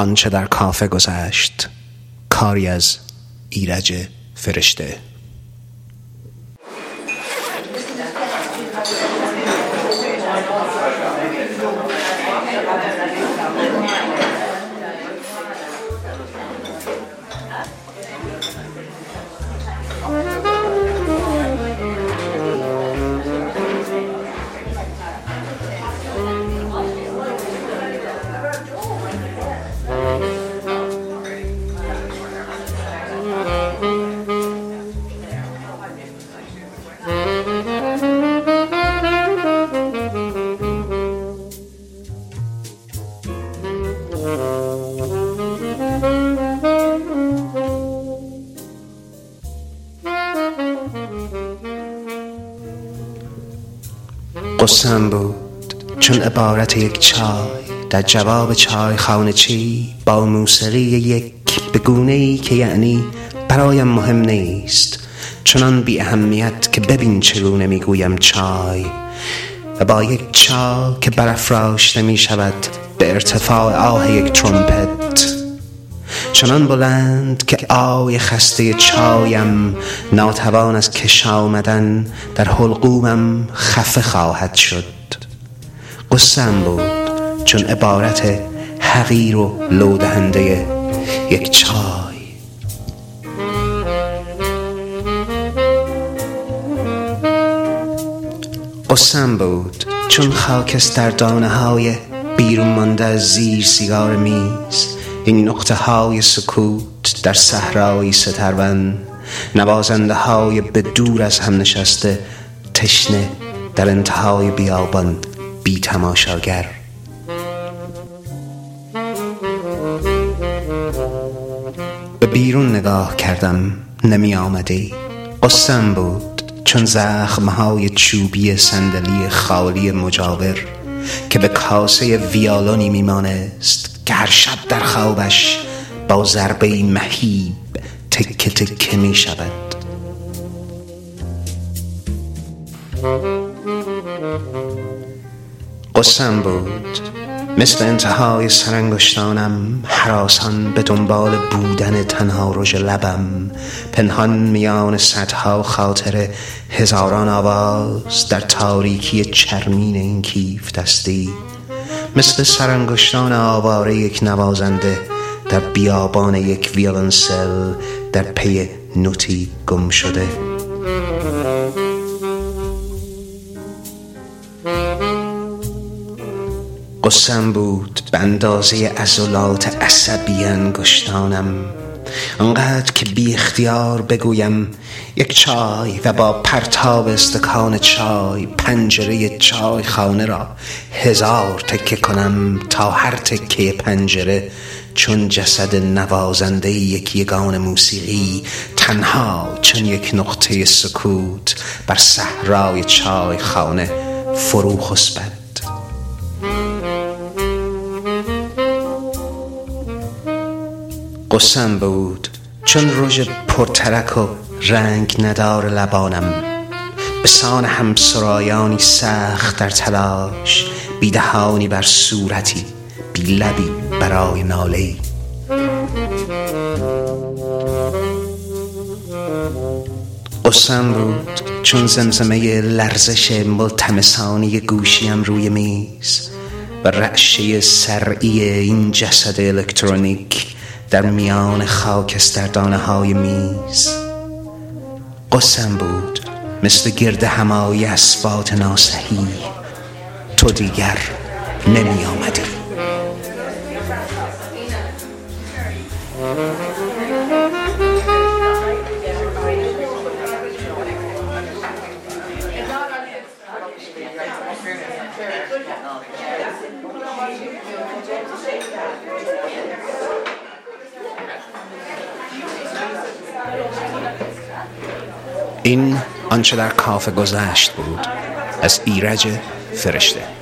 آنچه در کافه گذشت، کاری از ایرج فرشته. قصه‌ام بود چون عبارت یک چای در جواب چای خانه چی با موسیقی یک به گونه‌ای که یعنی برایم مهم نیست، چنان بی اهمیت که ببین چگونه میگویم چای، و با یک چا که برافراشته می شود به ارتفاع آه یک ترومپت، چنان بلند که آی خسته چایم ناتوان از کش آمدن در حلقومم خفه خواهد شد. قصه‌ام بود چون عبارت حقیر و لودهنده یک چای. قصه‌ام بود چون خاکستر دانه‌های بیرون مانده از زیر سیگار میز، این نقطه های سکوت در صحرای سترون، نوازنده های به دور از هم نشسته تشنه در انتهای بیابان بی تماشاگر. به بیرون نگاه کردم نمی آمدی. قصه‌ام بود چون زخمهای چوبی صندلی خالی مجاور که به کاسه ویالونی میمانست که هر شب در خوابش با ضربه مهیب تکه تکه می شود. قصه‌ام بود مثل انتهای سرانگشتانم هراسان به دنبال بودن تنها رژ لبم، پنهان میان صدها خاطر هزاران آواز در تاریکی چرمین این کیف دستی، مثل سرانگشتان آواره یک نوازنده در بیابان یک ویولنسل در پی نوتی گم شده. قصه‌ام بود به اندازه عضلات عصبی انگشتانم، انقدر که بی اختیار بگویم یک چای و با پرتاب استکان چای پنجره چای خانه را 1000 تکه کنم تا هر تکه پنجره چون جسد نوازنده یک یگان موسیقی تنها چون یک نقطه سکوت بر صحرای چای خانه فرو خسبد. قصه‌ام بود چون رژ پرترک و رنگ ندار لبانم، به سان همسرایانی سخت در تلاش، بی دهانی بر صورتی، بی لبی برای ناله‌ای. قصه‌ام بود چون زمزمه لرزش ملتمسانی گوشیم روی میز و رعشه سرعی این جسد الکترونیک در میان خاکستردانه های میز. قصه‌ام بود مثل گرد همایی اصوات ناصحی، تو دیگر نمی آمدی. این آنچه در کافه گذشت بود از ایرج فرشته.